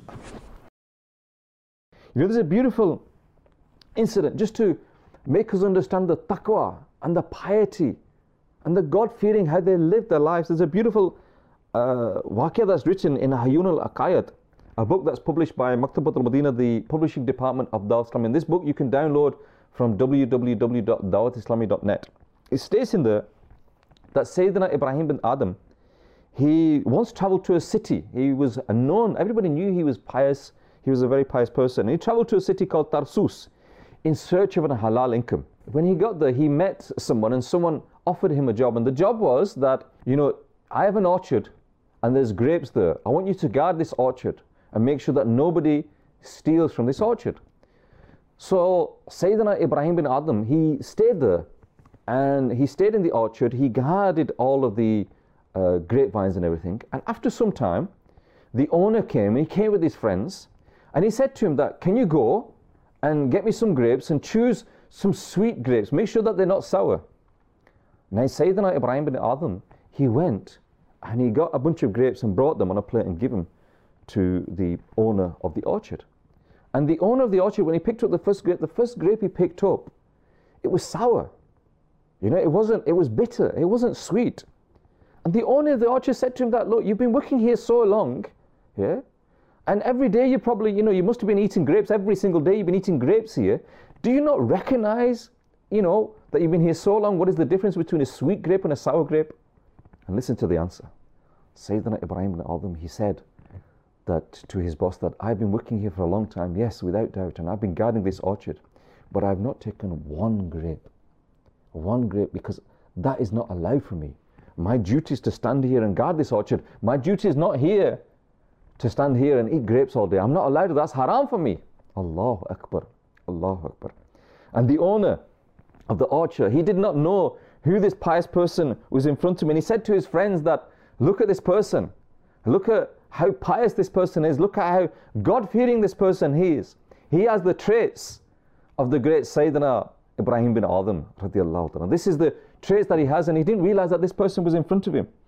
You know, there's a beautiful incident just to make us understand the taqwa and the piety and the God-fearing, how they live their lives. There's a beautiful waqia that's written in Hayyun al-Aqaid, a book that's published by Maktabat al-Madinah, the publishing department of Dawat Islami. And this book you can download from www.dawatislami.net. It states in there that Sayyidina Ibrahim bin Adam, he once traveled to a city. He was known, everybody knew he was pious. He was a very pious person. He traveled to a city called Tarsus in search of a halal income. When he got there, he met someone and someone offered him a job. And the job was that, you know, I have an orchard and there's grapes there. I want you to guard this orchard and make sure that nobody steals from this orchard. So Sayyidina Ibrahim bin Adam, he stayed there and he stayed in the orchard. He guarded all of the grapevines and everything. And after some time, the owner came, he came with his friends, and he said to him that, can you go and get me some grapes and choose some sweet grapes, make sure that they're not sour. Now Sayyidina Ibrahim bin Adam, he went and he got a bunch of grapes and brought them on a plate and gave them to the owner of the orchard. And the owner of the orchard, when he picked up the first grape he picked up, it was sour. You know, it was bitter, it wasn't sweet. And the owner of the orchard said to him that, look, you've been working here so long, yeah? And every day you probably, you know, you must have been eating grapes every single day, you've been eating grapes here. Do you not recognize, you know, that you've been here so long? What is the difference between a sweet grape and a sour grape? And listen to the answer. Sayyidina Ibrahim bin Adam, he said that to his boss that I've been working here for a long time, yes, without doubt, and I've been guarding this orchard, but I've not taken one grape, because that is not allowed for me. My duty is to stand here and guard this orchard. My duty is not here to stand here and eat grapes all day. I'm not allowed to. That's haram for me. Allahu Akbar. Allahu Akbar. And the owner of the orchard, he did not know who this pious person was in front of him. And he said to his friends that, look at this person. Look at how pious this person is. Look at how God-fearing this person he is. He has the traits of the great Sayyidina Ibrahim bin Adam radiallahu ta'ala. This is the traits that he has, and he didn't realize that this person was in front of him.